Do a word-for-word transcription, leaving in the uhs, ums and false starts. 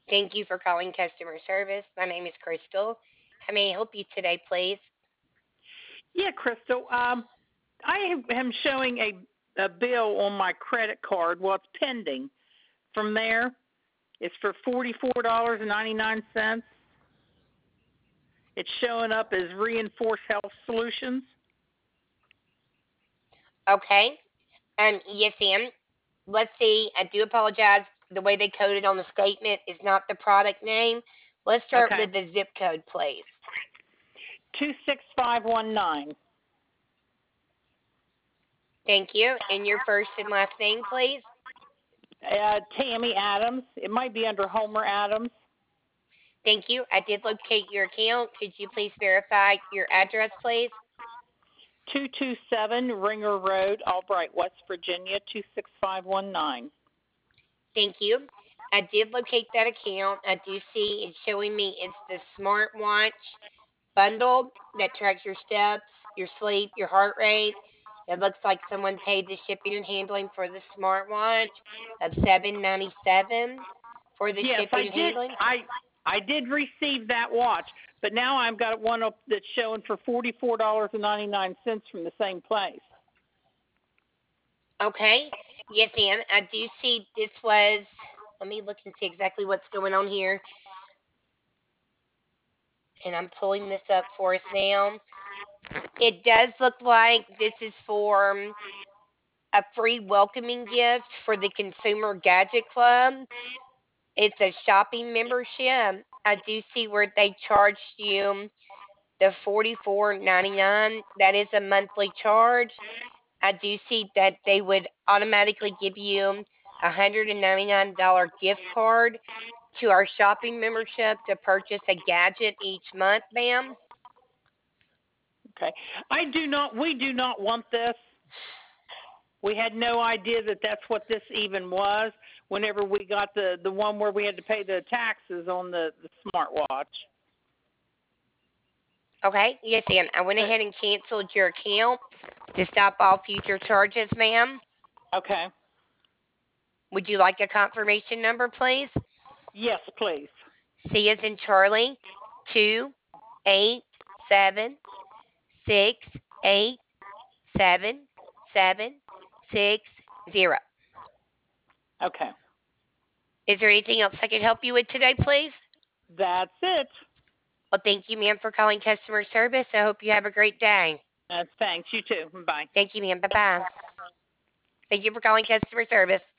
Thank you for calling customer service. My name is Crystal. How may I help you today, please? Yeah, Crystal. Um, I am showing a, a bill on my credit card. Well, it's pending. From there, it's for forty-four dollars and ninety-nine cents. It's showing up as Reinforce Health Solutions. Okay. Um, yes, ma'am. Let's see. I do apologize. The way they coded on the statement is not the product name. Let's start Okay. with the zip code, please. two six five one nine. Thank you. And your first and last name, please. Uh, Tammy Adams. It might be under Homer Adams. Thank you. I did locate your account. Could you please verify your address, please? two two seven Ringer Road, Albright, West Virginia, two six five one nine. Thank you. I did locate that account. I do see it's showing me it's the smartwatch bundle that tracks your steps, your sleep, your heart rate. It looks like someone paid the shipping and handling for the smartwatch of seven ninety seven for the Yes, I shipping and did. handling. I I did receive that watch, but now I've got one up that's showing for forty-four dollars and ninety-nine cents from the same place. Okay. Yes, ma'am. I do see this was. Let me look and see exactly what's going on here. And I'm pulling this up for us now. It does look like this is for um, a free welcoming gift for the Consumer Gadget Club. It's a shopping membership. I do see where they charged you the forty-four ninety-nine. That is a monthly charge. I do see that they would automatically give you a one hundred ninety-nine dollars gift card to our shopping membership to purchase a gadget each month, ma'am. Okay, I do not. We do not want this. We had no idea that that's what this even was. Whenever we got the the one where we had to pay the taxes on the the smartwatch. Okay, yes, ma'am. I went But ahead and canceled your account to stop all future charges, ma'am. okay. Would you like a confirmation number, please? Yes, please. C is in Charlie, two eight seven six eight seven seven six zero. Okay, Is there anything else I can help you with today, please? that's it. Well, thank you, ma'am, for calling customer service. I hope you have a great day. Uh, thanks. You too. Bye. Thank you, ma'am. Bye bye. Thank you for calling customer service.